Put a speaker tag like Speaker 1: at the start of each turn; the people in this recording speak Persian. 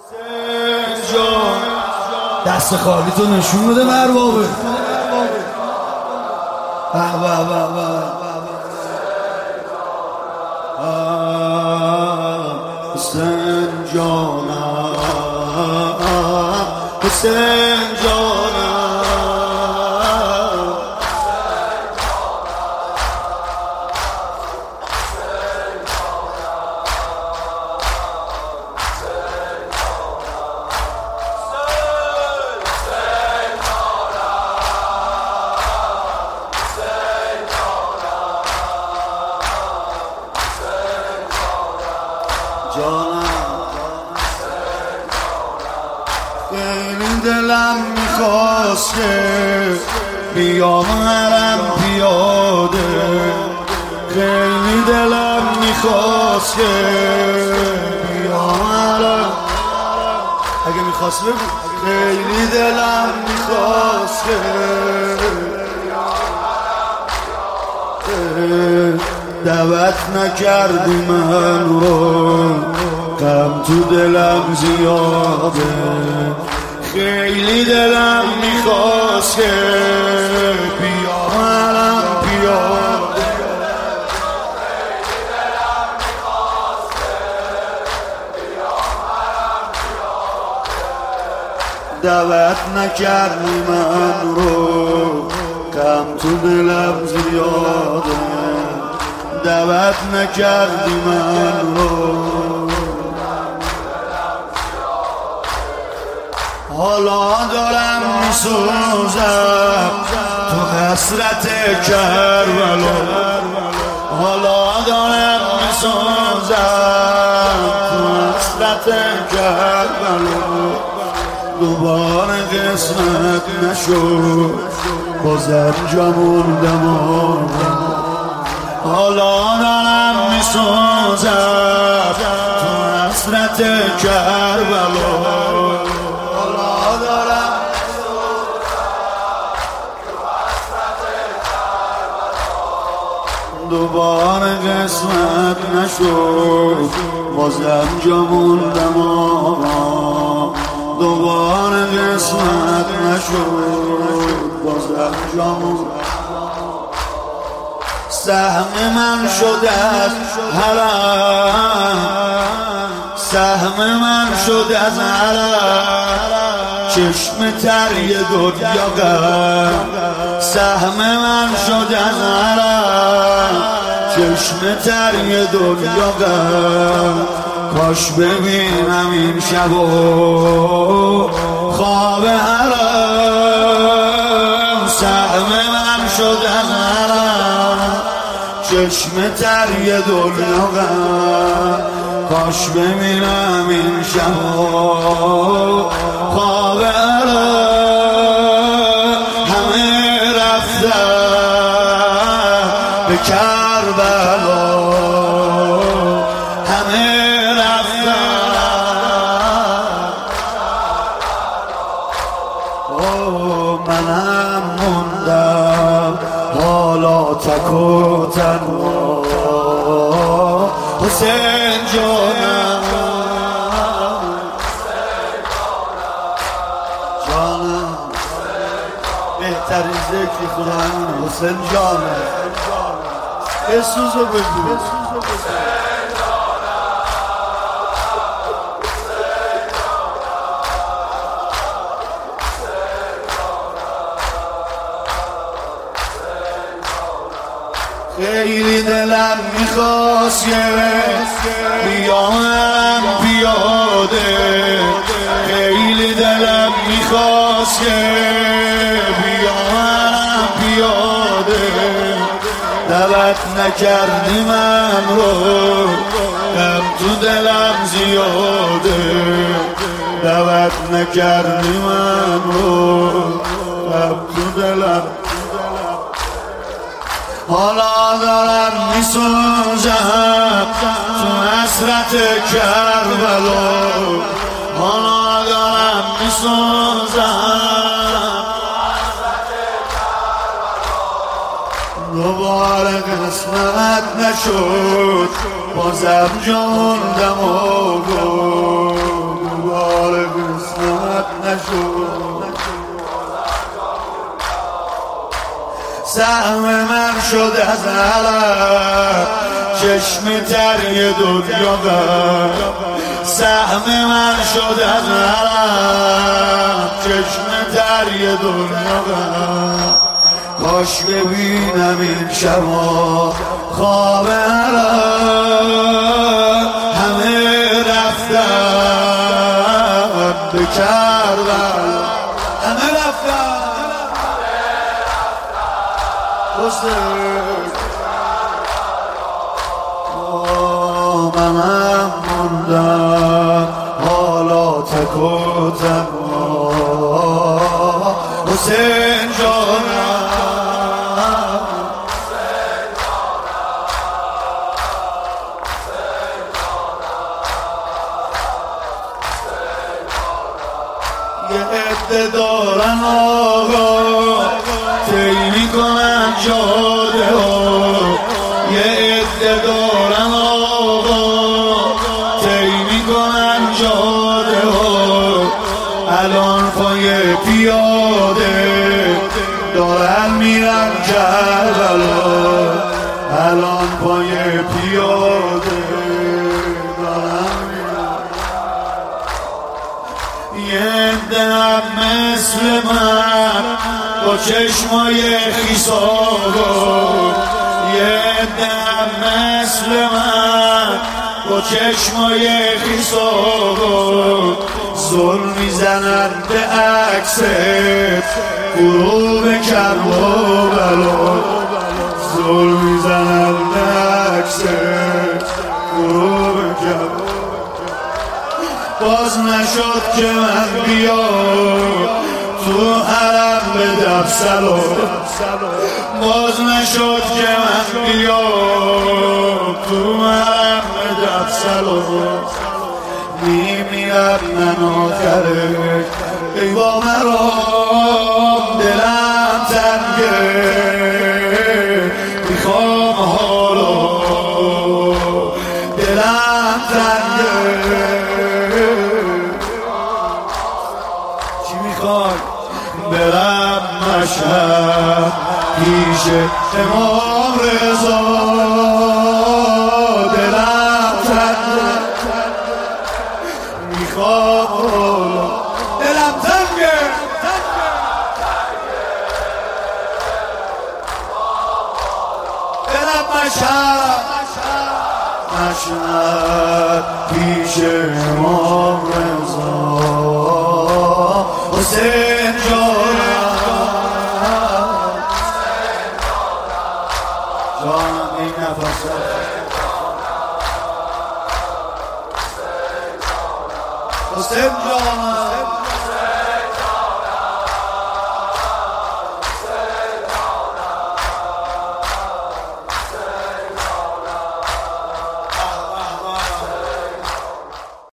Speaker 1: دست خالی تو نشون بده مربابه. حسین جانم، حسین جانم، خیلی دلم میخواست که بیام حرم پیاده، خیلی دلم میخواست که بیام حرم، اگه میخواست بگو خیلی دلم میخواست که دعوت نکردی من رو، غم تو دلم زیاده، خیلی دلم میخواست که بیام حرم پیاده، خیلی دلم میخواست که بیام حرم پیاده، دعوت نکردی من رو، غم تو دلم زیاده، دعوت نکردی من رو، حالا دارم میسوزم تو حسرت کربلا، حالا دارم میسوزم تو حسرت کربلا، دوباره قسمت نشد بازم جا موندم، حالا دارم میسوزم تو حسرت کربلا، دوباره قسمت نشد بازم جا موندم، دوباره قسمت نشد بازم جا موندم، سهم من شد از حرم، سهم من شد از حرم، چشم تری دنیا غم، سهم من شد از حرم، چشم تری دنیا غم، کاش ببینم این شبو خواب حرم، سهم من شد از حرم، چشم تری دنیا غم، کاش ببینم این شبو خواب حرم، همه رفتن به کربلا، همه رفتن منم موندم حالا تک و تنها، حسین جانم، جانم، بهترین ذکری خدا همینه، حسین جانم، بسوز و بگو خیلی دلم میخواست که بیام پیاده، خیلی دلم میخواست که بیام پیاده، دعوت نکردی من رو، غم تو دلم زیاده، دعوت نکردی من رو، غم تو دلم، حالا دارم میسوزم تو حسرت کربلا، حالا دارم میسوزم دوباره قسمت نشد بازم جا موندم و سهم من شد از علم چشم تری دنیا غم سهم من شد از علم چشم تری دنیا غم کاش ببینم این شبا خواب علم همه رفتن به کربلا همه رفتن منم موندم حالا تک و تنها حسین جانم یه عده دارن آقا طی میکنن جاده ها یه عده دارن آقا طی میکنن جاده ها الان پای پیاده دارن میرن کربلا الان پای پیاده دارن میرن یه دم مثل من با چشمای خیسابا یه دم مثل من با چشمای خیسابا ظلم میزنن به عکست غروب کربلا ظلم میزنن به عکست غروب کربلا باز نشد که من بیام تو حرم به دفسلام باز نشد که من بیام تو حرم به دفسلام میمیرم من آخرش ای با مرام دلم تنگه میخوام حالا دلم تنگه چی میخوای برم مشهد پیش امام رضا دلم تنگه میخوام دلم تنگه برم مشهد پیش امام رضا حسین جانم این نفس حسین جانم